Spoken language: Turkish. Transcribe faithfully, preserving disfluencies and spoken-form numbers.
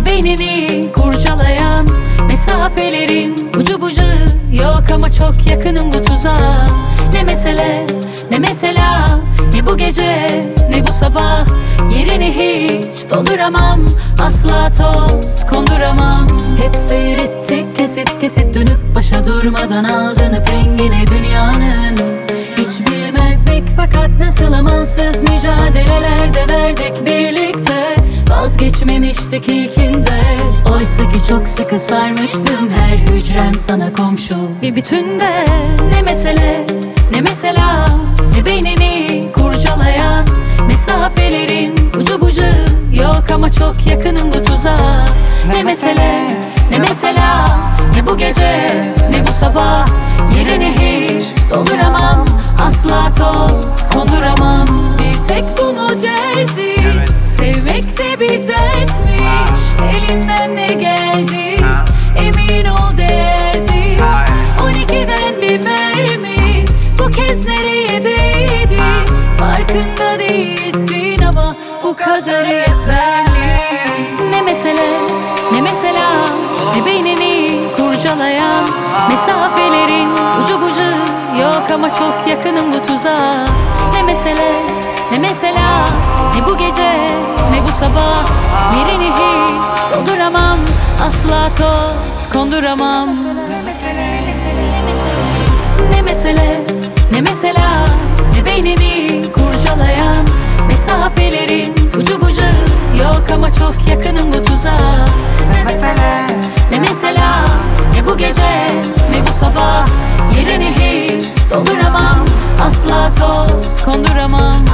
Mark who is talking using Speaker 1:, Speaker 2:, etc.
Speaker 1: ne beynini kurcalayan mesafelerin ucu bucağı yok ama çok yakınım bu tuzağa. Ne mesele, ne mesela, ne bu gece, ne bu sabah, yerini hiç dolduramam, asla toz konduramam. Hep seyrettik kesit kesit, dönüp başa durmadan aldanıp rengine dünyanın. Hiç bilmezdik fakat nasıl amansız mücadelelerde verdik birlikte. Vazgeçmemiştik ilkinde, oysa ki çok sıkı sarmıştım her hücrem sana komşu bir bütünde. Ne mesele, ne mesela, ne beynini kurcalayan mesafelerin ucu bucağı yok ama çok yakınım bu tuzağa. Ne mesele, ne mesela, ne bu gece, ne bu sabah, yerini hiç dolduramam, asla toz konduramam. Bir tek bu mu derdi? Evet. Sevmek de bir dertmiş. Elinden ne geldi? Ha. Emin ol değerdi. On ikiden bir mermi, bu kez nereye değdi? Ha. Farkında değilsin ama bu kadarı yeterli. Ne mesele, ne mesela, ne beynini kurcalayan mesafelerin ucu bucağı yok ama çok yakınım bu tuzağa. Ne mesele, ne mesela, ne bu gece, ne bu sabah, yerini hiç dolduramam, asla toz konduramam. Ne mesele, ne mesela, ne beynini kurcalayan mesafelerin ucu bucağı yok ama çok yakınım bu tuzağa. Ne mesele, ne mesela, ne bu gece, ne bu sabah, yerini hiç dolduramam, asla toz konduramam.